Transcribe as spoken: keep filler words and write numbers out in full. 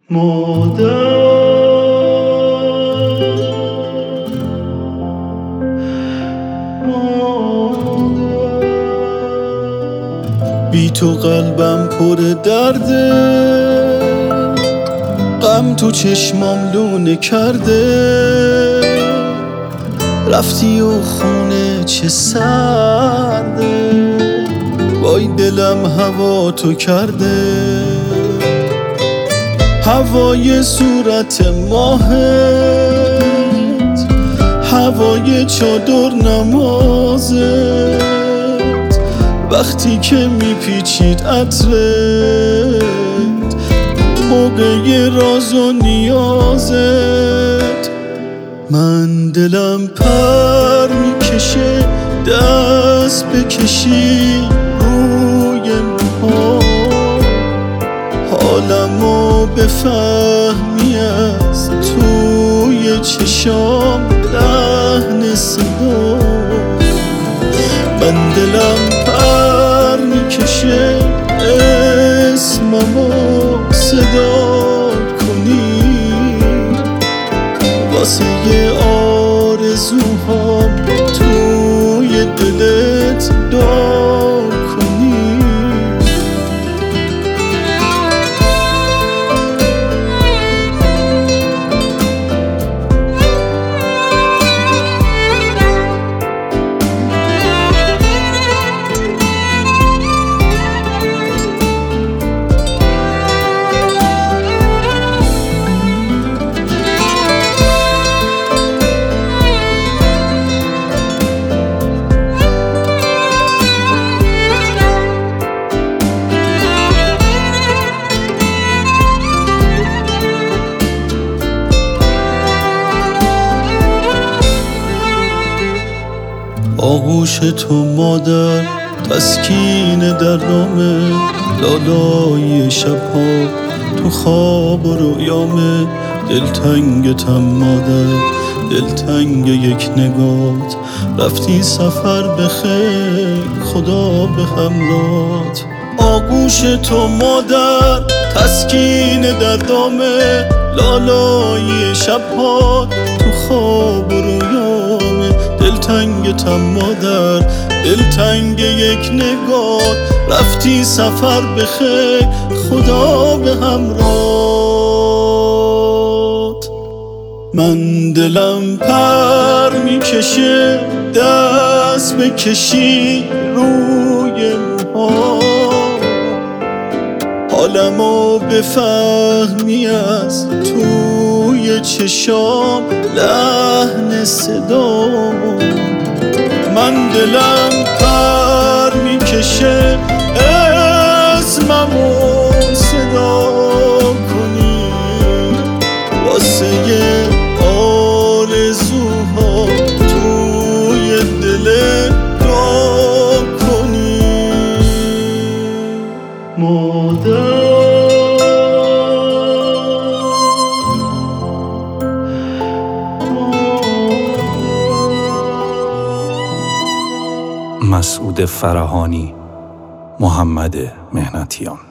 مادر بی تو قلبم پر درده، غم تو چشمام لونه کرده، رفتی و خونه چه سرده، وای دلم هوا تو کرده، هوای صورت ماهت، هوای چادر نمازت، وقتی که میپیچید عطرت، موقع راز و نیازت، من دلم پر میکشه دست بکشی روی موها، حالمو بفهمی از توی چشام لحن صدا، من دلم پر میکشه اسممو صدا کنی، واسه یه آرزوهام توی دلت دار کنی. آغوش تو مادر تسکین دردامه، لالای شبها تو خواب و رویامه، دلتنگتم مادر دلتنگ یک نگات، رفتی سفر بخیر خدا به همراهت. آغوش تو مادر تسکین دردامه، لالای شبها تو خواب و رویامه، دلتنگتم مادر دلتنگ یک نگات، رفتی سفر بخیر خدا به همراهت. من دلم پر میکشه دست بکشی روی موها، حالمو بفهمی از توی چشام لحن صدا، من دلم پر میکشه اسممو صدا کنی، واسه یه آرزوها توی دلت دعا کنی. مادر مسعود فرهانی، محمد مهنتیان.